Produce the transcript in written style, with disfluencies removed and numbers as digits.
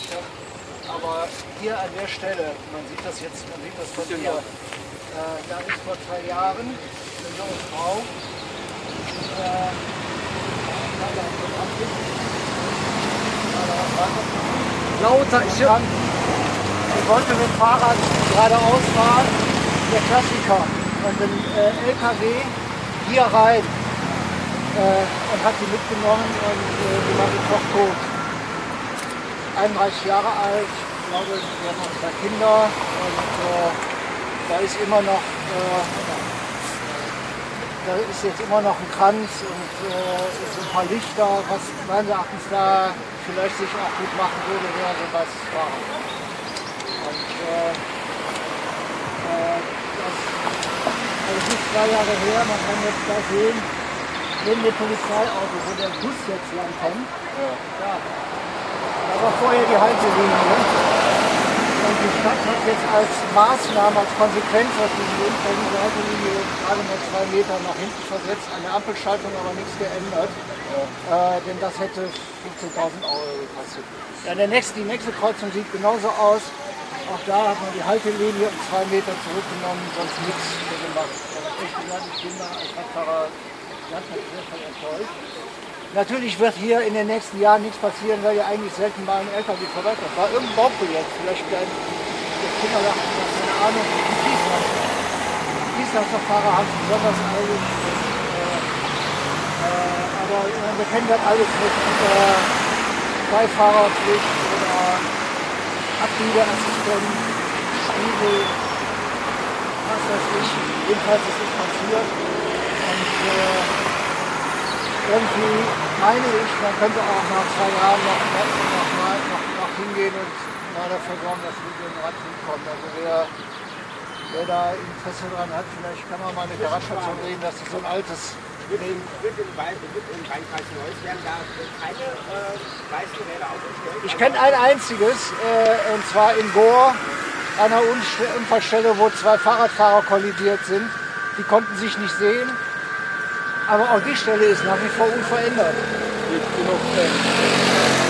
Aber hier an der Stelle, man sieht das von hier, da ist vor 2 Jahren eine junge Frau, lauter, ich wollte mit dem Fahrrad geradeaus fahren, der Klassiker, und ein LKW hier rein und hat die mitgenommen und die war sofort tot. 31 Jahre alt, ich glaube, wir haben noch 2 Kinder und da ist immer noch, da ist jetzt immer noch ein Kranz und so ein paar Lichter, was meines Erachtens da vielleicht sich auch gut machen würde, wäre so ein weißes Fahrrad. Und das ist 2 Jahre her, man kann jetzt da sehen, neben dem Polizeiauto, wo der Bus jetzt lang kommt, da war vorher die Haltelinie. Und die Stadt hat jetzt als Maßnahme, als Konsequenz aus diesem Unfall diese Haltelinie gerade mal 2 Meter nach hinten versetzt, an der Ampelschaltung aber nichts geändert. Denn das hätte 15.000 € gekostet. Ja, die nächste Kreuzung sieht genauso aus. Auch da hat man die Haltelinie um 2 Meter zurückgenommen, sonst nichts mehr gemacht. Also echt gesagt, ich bin da als Radfahrer sehr enttäuscht. Natürlich wird hier in den nächsten Jahren nichts passieren, weil ja eigentlich selten mal ein LKW vorbeikommt. War irgendein Bauprojekt, vielleicht der Kindergarten, keine Ahnung, die Fließlandverfahrer haben es besonders eilig. Aber wir kennen das alles mit Beifahrerpflicht oder Abbiegeassistent, Spiegel, was weiß ich. Jedenfalls ist es passiert. Und irgendwie meine ich, man könnte auch nach 2 Jahren noch hingehen und mal dafür sorgen, dass wir mit dem Rad hinkommen. Also wer da Interesse dran hat, vielleicht kann man mal mit der Radstation reden, dass das so ein altes... Wird im Rheinkreis Neuss werden da keine weißen Räder aufgestellt? Ich kenne ein einziges, und zwar in Gohr, an einer Unfallstelle, wo 2 Fahrradfahrer kollidiert sind. Die konnten sich nicht sehen. Aber auch die Stelle ist nach wie vor unverändert.